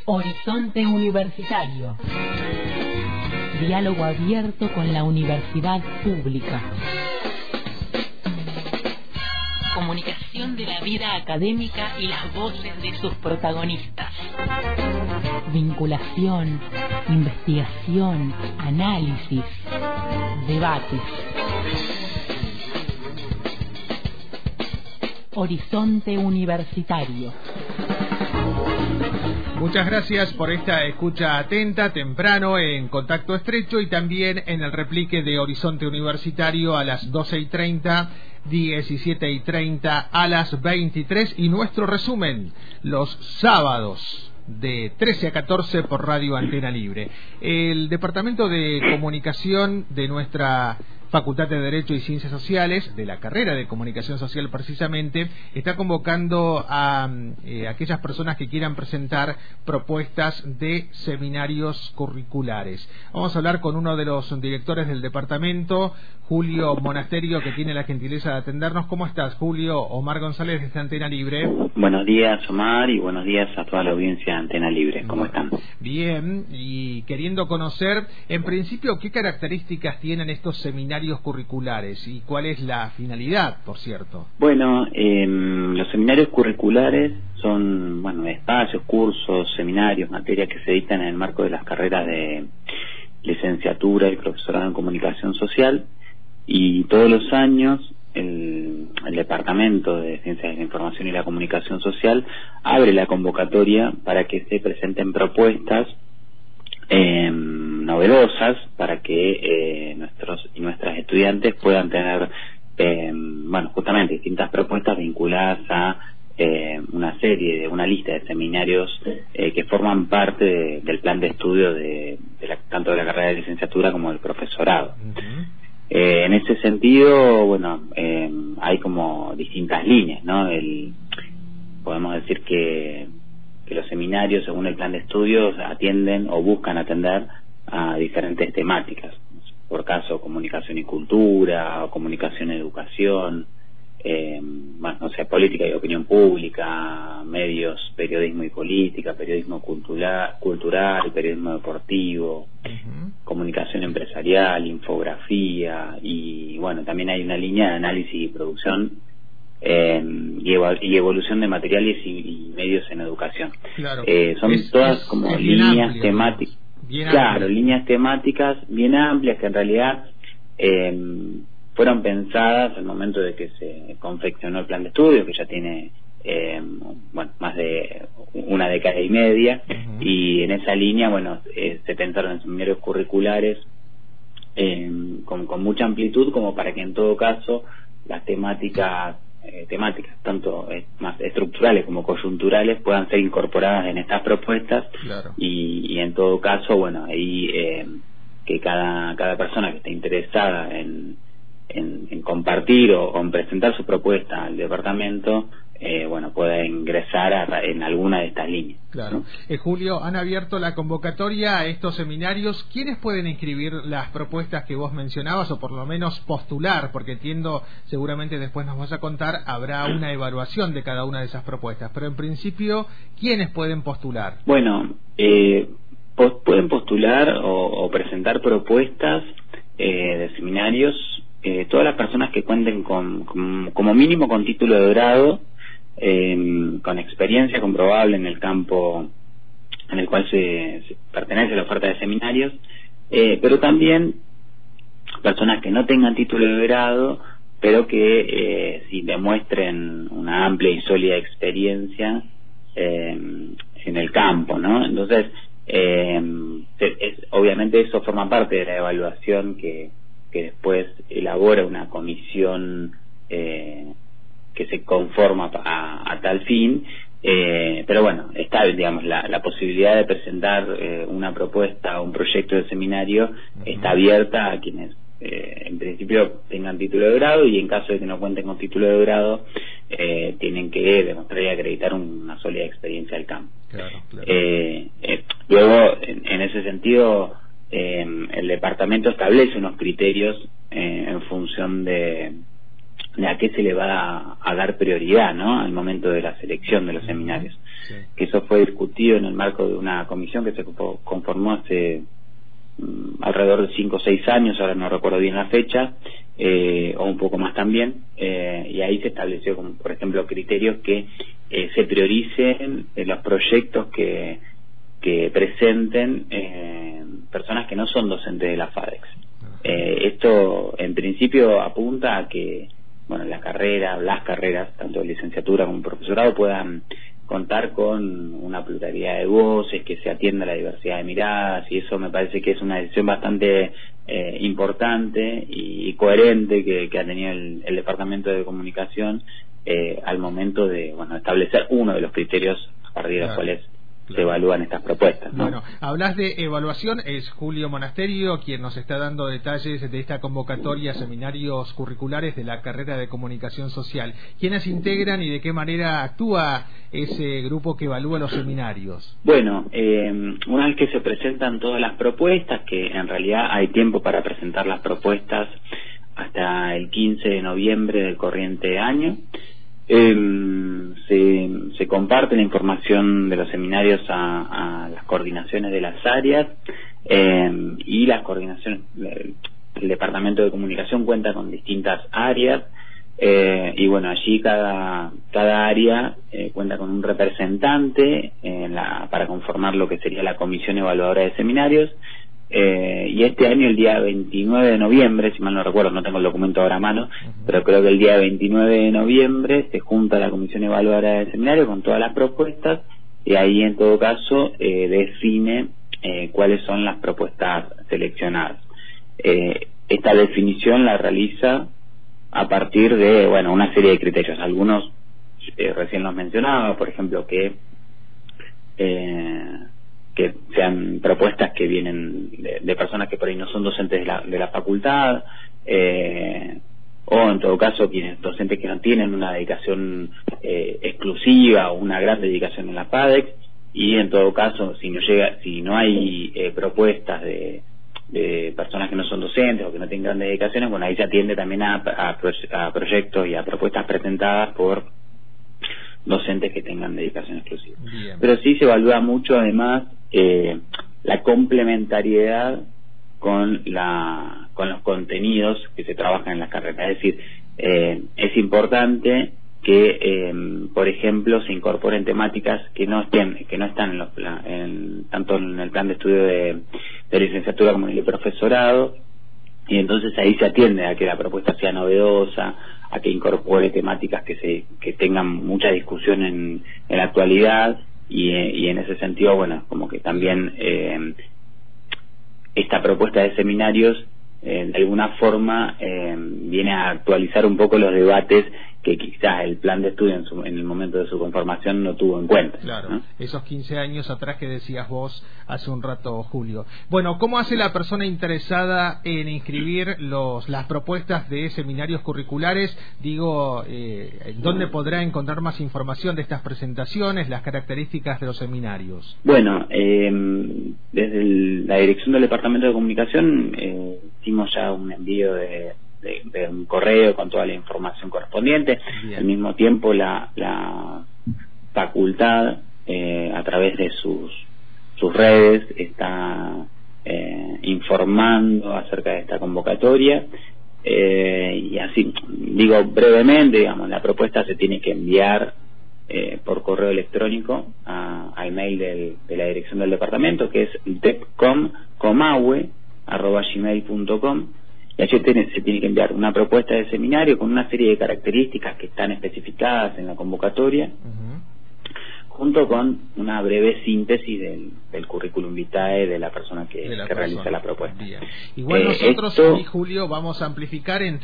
Horizonte Universitario. Diálogo abierto con la universidad pública. Comunicación de la vida académica y las voces de sus protagonistas. Vinculación, investigación, análisis, debates. Horizonte Universitario. Muchas gracias por esta escucha atenta, temprano, en contacto estrecho y también en el replique de Horizonte Universitario a las 12:30, 17:30, a las 23 y nuestro resumen los sábados de 13 a 14 por Radio Antena Libre. El Departamento de Comunicación de nuestra Facultad de Derecho y Ciencias Sociales, de la carrera de Comunicación Social precisamente, está convocando a aquellas personas que quieran presentar propuestas de seminarios curriculares. Vamos a hablar con uno de los directores del departamento, Julio Monasterio, que tiene la gentileza de atendernos. ¿Cómo estás, Julio? Omar González, de Antena Libre. Buenos días, Omar, y buenos días a toda la audiencia de Antena Libre. ¿Cómo están? Bien, y queriendo conocer, en principio, ¿qué características tienen estos seminarios curriculares y cuál es la finalidad, por cierto? Bueno, los seminarios curriculares son, espacios, cursos, seminarios, materias que se dictan en el marco de las carreras de licenciatura y profesorado en comunicación social, y todos los años el Departamento de Ciencias de la Información y la Comunicación Social abre la convocatoria para que se presenten propuestas novedosas para que nuestros y nuestras estudiantes puedan tener justamente distintas propuestas vinculadas a una lista de seminarios que forman parte del plan de estudio tanto de la carrera de licenciatura como del profesorado. En ese sentido, hay como distintas líneas, ¿no? Podemos decir que los seminarios, según el plan de estudios, atienden o buscan atender a diferentes temáticas. Por caso, comunicación y cultura, o comunicación y educación, política y opinión pública, medios, periodismo y política, periodismo cultural, periodismo deportivo, comunicación empresarial, infografía, y también hay una línea de análisis y producción y evolución de materiales y medios en educación. Claro. Son todas como líneas temáticas. Líneas temáticas bien amplias que en realidad fueron pensadas al momento de que se confeccionó el plan de estudio, que ya tiene más de una década y media, y en esa línea se pensaron en seminarios curriculares con mucha amplitud, como para que en todo caso las temáticas tanto más estructurales como coyunturales puedan ser incorporadas en estas propuestas. Claro. Y en todo caso ahí que cada persona que esté interesada en compartir o en presentar su propuesta al departamento pueda ingresar en alguna de estas líneas. Claro. Julio, han abierto la convocatoria a estos seminarios. ¿Quiénes pueden inscribir las propuestas que vos mencionabas, o por lo menos postular? Porque entiendo, seguramente después nos vas a contar, habrá una evaluación de cada una de esas propuestas, pero en principio, ¿quiénes pueden postular? Pueden postular o presentar propuestas de seminarios todas las personas que cuenten como mínimo con título de grado, con experiencia comprobable en el campo en el cual se pertenece la oferta de seminarios, pero también personas que no tengan título de grado, pero que sí demuestren una amplia y sólida experiencia en el campo, ¿no? Entonces, obviamente eso forma parte de la evaluación que después elabora una comisión que se conforma a tal fin, pero está, la posibilidad de presentar una propuesta o un proyecto de seminario está abierta a quienes en principio tengan título de grado, y en caso de que no cuenten con título de grado tienen que demostrar y acreditar una sólida experiencia del campo. Claro. Luego, en ese sentido, el departamento establece unos criterios en función de de a qué se le va a dar prioridad, ¿no?, al momento de la selección de los seminarios. Sí. Que eso fue discutido en el marco de una comisión que se conformó hace alrededor de 5 o 6 años, ahora no recuerdo bien la fecha, o un poco más también, y ahí se estableció, como por ejemplo, criterios que se prioricen los proyectos que presenten personas que no son docentes de la FADEX. Esto en principio apunta a que, bueno, las carreras, tanto de licenciatura como profesorado, puedan contar con una pluralidad de voces, que se atienda a la diversidad de miradas, y eso me parece que es una decisión bastante importante y coherente que ha tenido el Departamento de Comunicación al momento de, bueno, establecer uno de los criterios a partir de los cuales se evalúan estas propuestas, ¿no? Bueno, hablas de evaluación, es Julio Monasterio quien nos está dando detalles de esta convocatoria a seminarios curriculares de la carrera de Comunicación Social. ¿Quiénes integran y de qué manera actúa ese grupo que evalúa los seminarios? Bueno, una vez que se presentan todas las propuestas, que en realidad hay tiempo para presentar las propuestas hasta el 15 de noviembre del corriente año, se comparte la información de los seminarios a las coordinaciones de las áreas, y las coordinaciones, el Departamento de Comunicación cuenta con distintas áreas, y bueno, allí cada área cuenta con un representante para conformar lo que sería la Comisión Evaluadora de Seminarios. Y este año, el día 29 de noviembre, si mal no recuerdo, no tengo el documento ahora a mano, pero creo que el día 29 de noviembre se junta la Comisión Evaluadora del Seminario con todas las propuestas, y ahí en todo caso define cuáles son las propuestas seleccionadas. Esta definición la realiza a partir de, bueno, una serie de criterios. Algunos recién los mencionaba, por ejemplo, que sean propuestas que vienen de personas que por ahí no son docentes de la facultad, o en todo caso docentes que no tienen una dedicación exclusiva o una gran dedicación en la FADEX, y en todo caso si no hay propuestas de personas que no son docentes o que no tienen grandes dedicaciones, bueno, ahí se atiende también a proyectos y a propuestas presentadas por docentes que tengan dedicación exclusiva. Bien. Pero sí se evalúa mucho además la complementariedad con los contenidos que se trabajan en la carrera. Es decir, es importante que por ejemplo se incorporen temáticas que no están tanto en el plan de estudio de licenciatura como en el profesorado, y entonces ahí se atiende a que la propuesta sea novedosa, a que incorpore temáticas que tengan mucha discusión en la actualidad, y en ese sentido, bueno, como que también esta propuesta de seminarios de alguna forma viene a actualizar un poco los debates que quizás el plan de estudio en el momento de su conformación no tuvo en cuenta. Claro, ¿no? Esos 15 años atrás que decías vos hace un rato, Julio. Bueno, ¿cómo hace la persona interesada en inscribir las propuestas de seminarios curriculares? Digo, ¿dónde podrá encontrar más información de estas presentaciones, las características de los seminarios? Bueno, desde la dirección del Departamento de Comunicación hicimos ya un envío de un correo con toda la información correspondiente. Bien. Al mismo tiempo la facultad a través de sus redes está informando acerca de esta convocatoria, y así digo brevemente, digamos, la propuesta se tiene que enviar por correo electrónico al mail de la dirección del departamento, que es depcom@gmail.com. Y allí se tiene que enviar una propuesta de seminario con una serie de características que están especificadas en la convocatoria, junto con una breve síntesis del currículum vitae de la persona que realiza la propuesta. Bien. Igual nosotros, aquí, Julio, vamos a amplificar en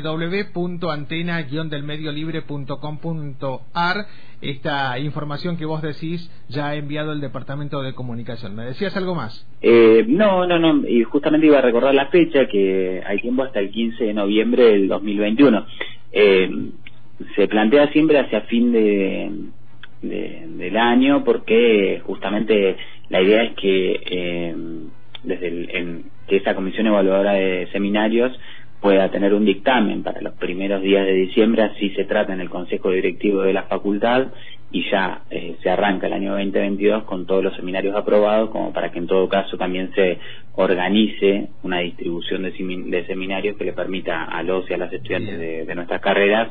www.antena-delmediolibre.com.ar esta información que vos decís ya ha enviado el Departamento de Comunicación. ¿Me decías algo más? No, y justamente iba a recordar la fecha, que hay tiempo hasta el 15 de noviembre del 2021. Se plantea siempre hacia fin del año, porque justamente la idea es que que esa comisión evaluadora de seminarios pueda tener un dictamen para los primeros días de diciembre, así se trata en el Consejo Directivo de la Facultad y ya se arranca el año 2022 con todos los seminarios aprobados, como para que en todo caso también se organice una distribución de seminarios que le permita a los y a las estudiantes de nuestras carreras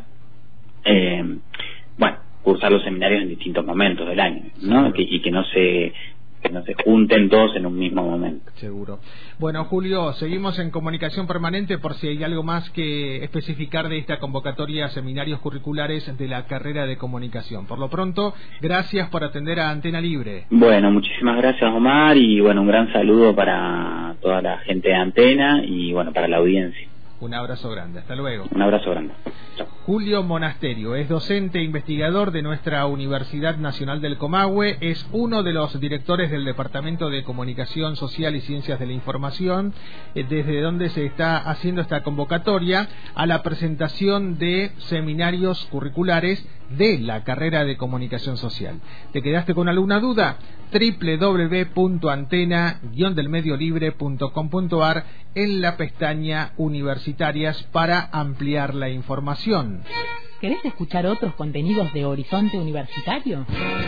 cursar los seminarios en distintos momentos del año, ¿no? Y que no se junten todos en un mismo momento. Seguro. Bueno, Julio, seguimos en comunicación permanente por si hay algo más que especificar de esta convocatoria a seminarios curriculares de la carrera de comunicación. Por lo pronto, gracias por atender a Antena Libre. Bueno, muchísimas gracias, Omar, y un gran saludo para toda la gente de Antena y para la audiencia. Un abrazo grande, hasta luego. Un abrazo grande. Chao. Julio Monasterio es docente e investigador de nuestra Universidad Nacional del Comahue, es uno de los directores del Departamento de Comunicación Social y Ciencias de la Información, desde donde se está haciendo esta convocatoria a la presentación de seminarios curriculares de la carrera de Comunicación Social. ¿Te quedaste con alguna duda? www.antena-delmediolibre.com.ar en la pestaña Universitarias para ampliar la información. ¿Querés escuchar otros contenidos de Horizonte Universitario?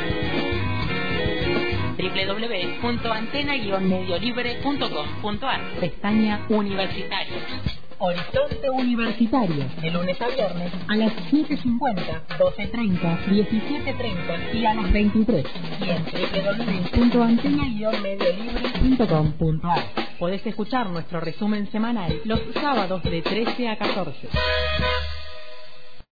www.antena-mediolibre.com.ar pestaña Universitarios. Horizonte Universitario, de lunes a viernes a las 7:50, 12:30, 17:30 y a las 23. Y en www.antena-mediolibre.com.ar podés escuchar nuestro resumen semanal los sábados de 13 a 14.